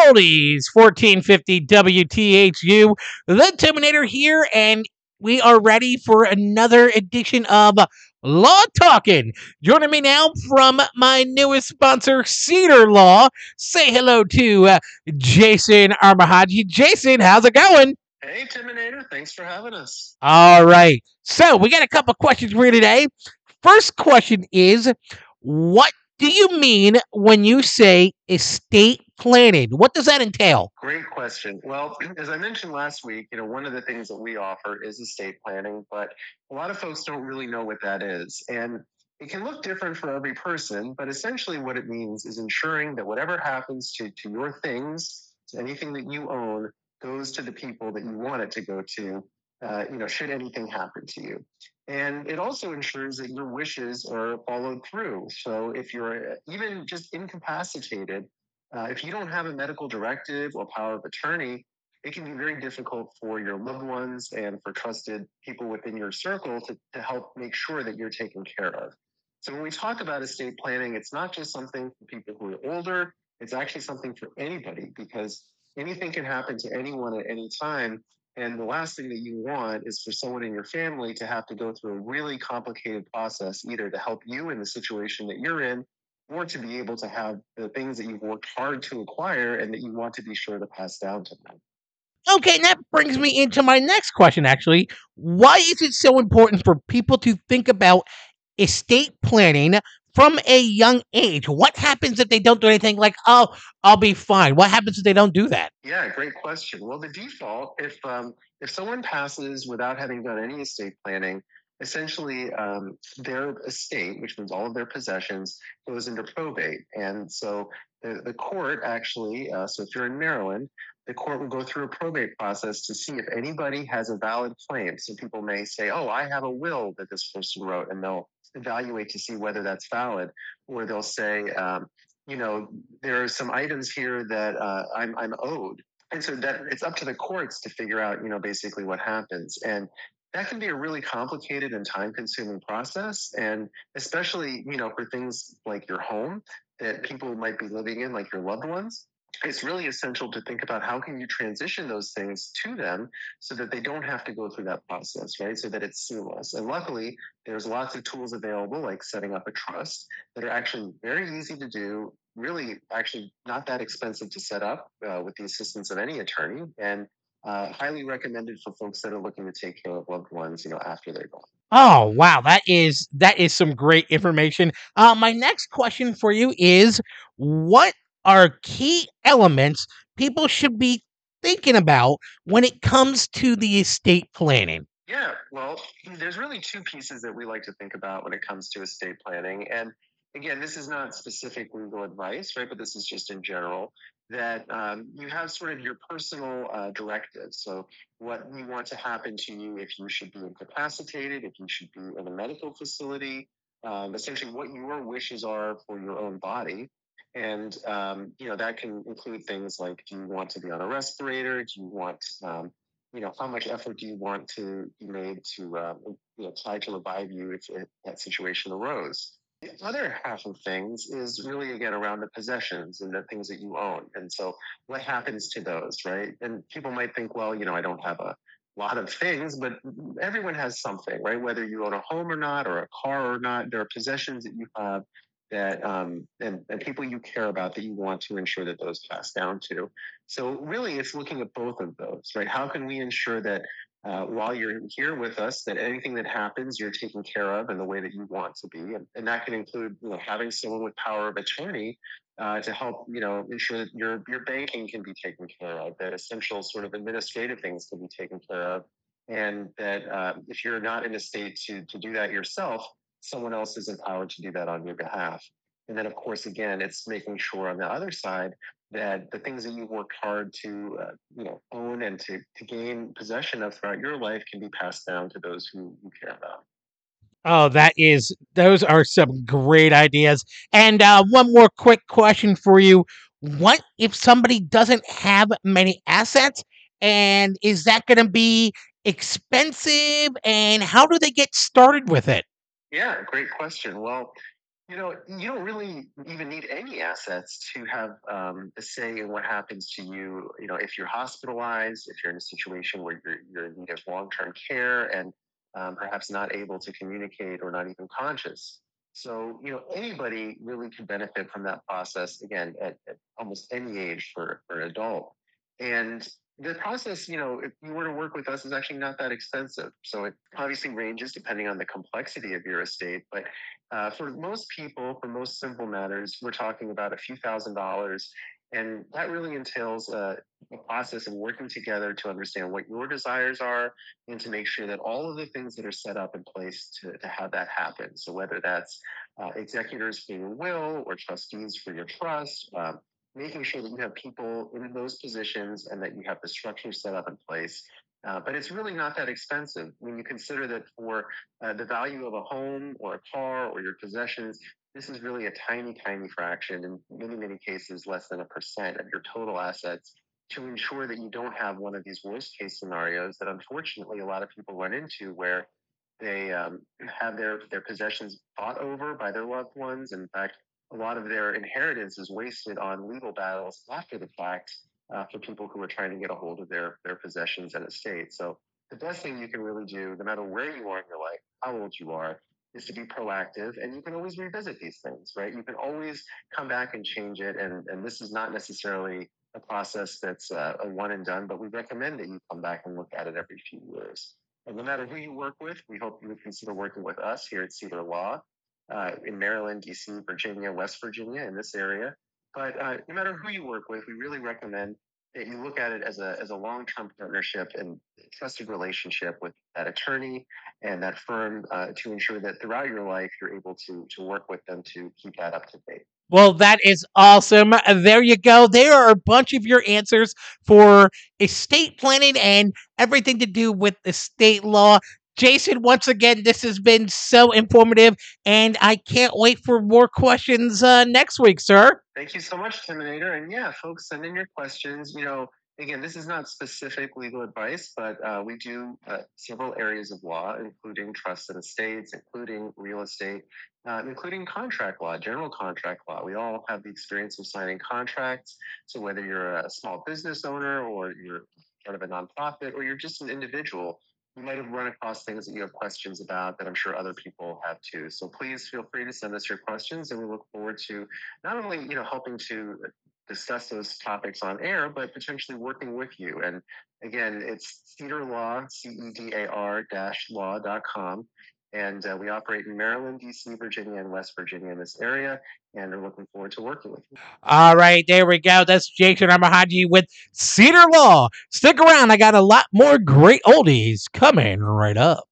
Oldies 1450 WTHU, the Terminator here, and we are ready for another edition of Law Talking. Joining me now from my newest sponsor, Cedar Law. Say hello to Jason Armahaji. Jason, how's it going? Hey, Terminator, thanks for having us. All right. So we got a couple questions for you today. First question is, what do you mean when you say estate planning? What does that entail? Great question. Well, as I mentioned last week, one of the things that we offer is estate planning, but a lot of folks don't really know what that is. And it can look different for every person, but essentially what it means is ensuring that whatever happens to your things, to anything that you own, goes to the people that you want it to go to, should anything happen to you. And it also ensures that your wishes are followed through. So if you're even just incapacitated, if you don't have a medical directive or power of attorney, it can be very difficult for your loved ones and for trusted people within your circle to help make sure that you're taken care of. So when we talk about estate planning, it's not just something for people who are older, it's actually something for anybody because anything can happen to anyone at any time. And the last thing that you want is for someone in your family to have to go through a really complicated process, either to help you in the situation that you're in or to be able to have the things that you've worked hard to acquire and that you want to be sure to pass down to them. Okay, and that brings me into my next question, actually. Why is it so important for people to think about estate planning from a young age? What happens if they don't do anything like, oh, I'll be fine? What happens if they don't do that? Yeah, great question. Well, the default, if someone passes without having done any estate planning, essentially their estate, which means all of their possessions, goes into probate. And so the court actually, so if you're in Maryland, the court will go through a probate process to see if anybody has a valid claim. So people may say, "Oh, I have a will that this person wrote," and they'll evaluate to see whether that's valid, or they'll say, there are some items here that I'm owed, and so that it's up to the courts to figure out, basically what happens, and that can be a really complicated and time-consuming process, and especially, for things like your home that people might be living in, like your loved ones. It's really essential to think about how can you transition those things to them so that they don't have to go through that process, right? So that it's seamless. And luckily, there's lots of tools available, like setting up a trust, that are actually very easy to do, really actually not that expensive to set up with the assistance of any attorney, and highly recommended for folks that are looking to take care of loved ones, after they're gone. Oh wow, that is some great information. My next question for you is, what are key elements people should be thinking about when it comes to the estate planning? Yeah, well, there's really two pieces that we like to think about when it comes to estate planning. And again, this is not specific legal advice, right? But this is just in general that you have sort of your personal directives. So, what you want to happen to you if you should be incapacitated, if you should be in a medical facility, essentially what your wishes are for your own body. And, that can include things like, do you want to be on a respirator? Do you want how much effort do you want to be made to try to revive you if that situation arose. The other half of things is really again around the possessions and the things that you own, and so what happens to those, right? And people might think, well, I don't have a lot of things, but everyone has something, right? Whether you own a home or not, or a car or not, there are possessions that you have that and people you care about that you want to ensure that those pass down to. So really, it's looking at both of those, right? How can we ensure that while you're here with us, that anything that happens, you're taken care of in the way that you want to be, and that can include, having someone with power of attorney to help, ensure that your banking can be taken care of, that essential sort of administrative things can be taken care of, and that if you're not in a state to do that yourself, someone else is empowered to do that on your behalf. And then, of course, again, it's making sure on the other side that the things that you worked hard to, own and to gain possession of throughout your life can be passed down to those who you care about. Oh, those are some great ideas. And one more quick question for you. What if somebody doesn't have many assets? And is that going to be expensive? And how do they get started with it? Yeah, great question. Well, You don't really even need any assets to have a say in what happens to you. If you're hospitalized, if you're in a situation where you're in need of long-term care and perhaps not able to communicate or not even conscious. So, anybody really can benefit from that process, again, at almost any age for an adult. And the process, if you were to work with us, is actually not that expensive. So it obviously ranges depending on the complexity of your estate, but for most people, for most simple matters, we're talking about a few $1,000s. And that really entails a process of working together to understand what your desires are and to make sure that all of the things that are set up in place to have that happen. So, whether that's executors for your will or trustees for your trust, making sure that you have people in those positions and that you have the structure set up in place. But it's really not that expensive when you consider that for the value of a home or a car or your possessions, this is really a tiny, tiny fraction, in many, many cases, less than 1% of your total assets to ensure that you don't have one of these worst case scenarios that unfortunately a lot of people run into where they have their possessions fought over by their loved ones. In fact, a lot of their inheritance is wasted on legal battles after the fact for people who are trying to get a hold of their possessions and estate. So the best thing you can really do, no matter where you are in your life, how old you are, is to be proactive. And you can always revisit these things, right? You can always come back and change it. And this is not necessarily a process that's a one and done, but we recommend that you come back and look at it every few years. And no matter who you work with, we hope you would consider working with us here at Cedar Law in Maryland, DC, Virginia, West Virginia, in this area. But no matter who you work with, we really recommend that you look at it as a long-term partnership and trusted relationship with that attorney and that firm to ensure that throughout your life you're able to work with them to keep that up to date. Well, that is awesome. There you go. There are a bunch of your answers for estate planning and everything to do with estate law. Jason, once again, this has been so informative, and I can't wait for more questions next week, sir. Thank you so much, Terminator. And yeah, folks, send in your questions. Again, this is not specific legal advice, but we do several areas of law, including trust and estates, including real estate, including contract law, general contract law. We all have the experience of signing contracts. So whether you're a small business owner or you're part of a nonprofit or you're just an individual, you might have run across things that you have questions about that I'm sure other people have too. So please feel free to send us your questions, and we look forward to not only helping to discuss those topics on air, but potentially working with you. And again, it's Cedar Law, CEDAR-law.com. And we operate in Maryland, DC, Virginia, and West Virginia in this area. And are looking forward to working with you. All right, there we go. That's Jason Ramahaji with Cedar Law. Stick around. I got a lot more great oldies coming right up.